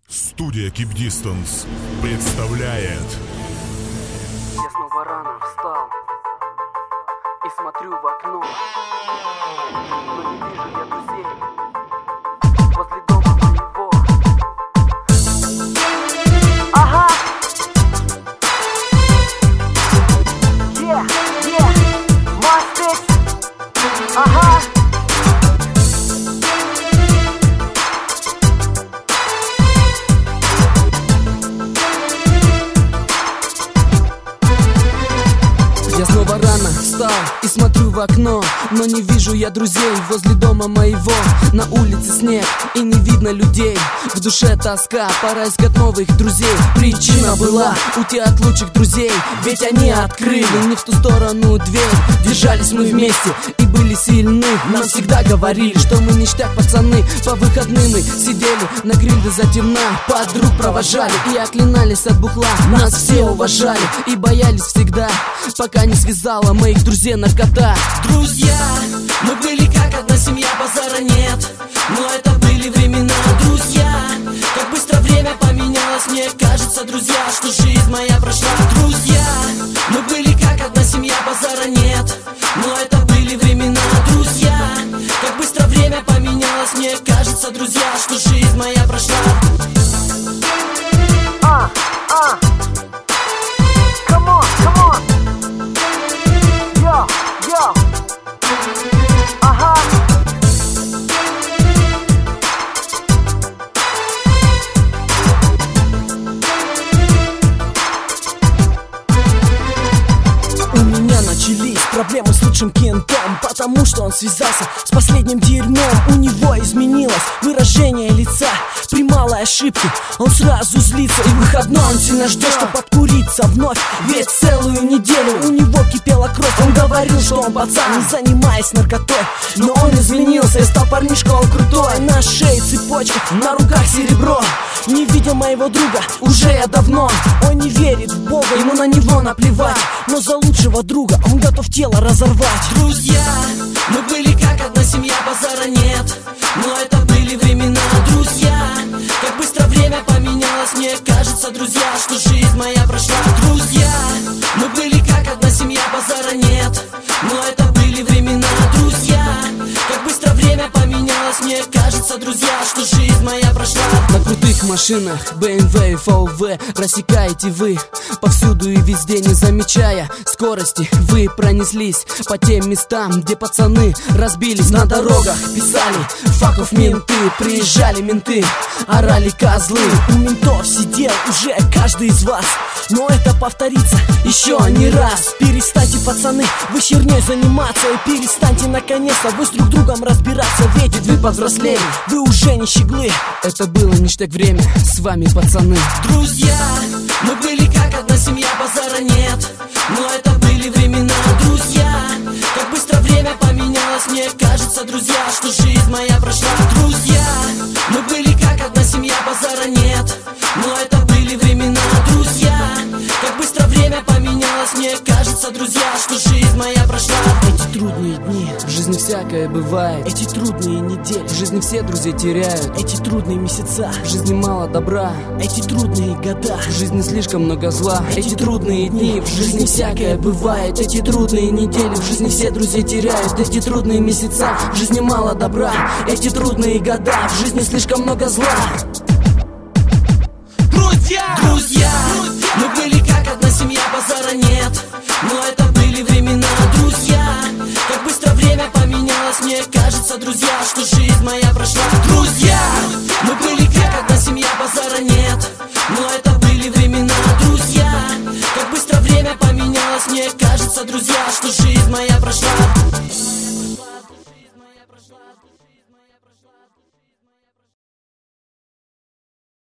Студия Keep Distance представляет. Я снова рано встал и смотрю в окно, но не вижу я друзей возле дома моего. Ага. Мастер. Ага. Я снова рано встал и смотрю в окно, но не вижу я друзей возле дома моего. На улице снег и не видно людей, в душе тоска, пора искать новых друзей. Причина была уйти от лучших друзей, ведь они открыли не в ту сторону дверь. Держались мы вместе и были сильны, нам всегда говорили, что мы ништяк пацаны. По выходным мы сидели на гриле за темна, подруг провожали и оклинались от бухла. Нас все уважали и боялись всегда, пока не связала моих друзей наркота. Друзья, мы были как одна семья, базара нет, но это были времена. Друзья, как быстро время поменялось, мне кажется, друзья, что жизнь моя прошла. Друзья, мы были как одна семья, базара нет, но это были времена. Друзья, как быстро время поменялось, мне кажется, друзья, что жизнь моя прошла. Come on. Yo. Ага. У меня начались проблемы с лучшим кентом, потому что он связался с последним дерьмом. У него изменилось выражение лица при малой ошибке, он сразу злится. И выходной он сильно ждет, чтобы подкуриться вновь, ведь целую неделю у него кипела кровь. Он говорил, что он пацан, не занимаясь наркотой, но он изменился и стал парнишка, он крутой. На шее цепочка, на руках серебро. Не видел моего друга уже я давно. Он не верит в Бога, ему на него наплевать, но за лучшего друга он готов тело разорвать. Друзья, мы были как одна семья, базара нет, но это были времена. Друзья, как быстро время поменялось, мне кажется, друзья, что жизнь моя прошла. Друзья, мы были как одна семья, базара нет, но это были времена. Друзья, как быстро время поменялось, мне кажется, друзья, что жизнь моя прошла. На крутых машинах BMW и VW рассекаете вы повсюду и везде, не замечая скорости. Вы пронеслись по тем местам, где пацаны разбились. На дорогах писали факов менты, приезжали менты, орали козлы. У ментов сидел уже каждый из вас, но это повторится еще не раз. Перестаньте, пацаны, вы херней заниматься, и перестаньте наконец-то вы с друг другом разбираться. Ведь вы повзрослели, вы уже не щеглы. Это было ништяк время с вами, пацаны. Друзья, мы были как одна семья, базара нет, но это были времена. Друзья, как быстро время поменялось, мне кажется, друзья, что жизнь моя прошла. Друзья, мы были как одна семья, базара нет, но это были времена. Друзья, как быстро время поменялось, мне кажется, друзья, что жизнь моя прошла. Эти трудные дни, в жизни всякое бывает. Эти трудные недели, в жизни все друзей теряют. Эти трудные месяца, в жизни мало добра. Эти трудные года, в жизни слишком много зла. Эти трудные дни, в жизни всякое бывает. Эти трудные недели, в жизни все друзей теряют. Эти трудные месяца, в жизни мало добра. Эти трудные года, в жизни слишком много зла. Друзья, мы были как одна семья, базара нет, но это были времена. Друзья, как быстро время поменялось, мне кажется, друзья, что жизнь моя прошла. Друзья, мы были как одна семья, базара нет, но это были времена. Друзья, как быстро время поменялось, мне кажется, друзья, что жизнь моя прошла.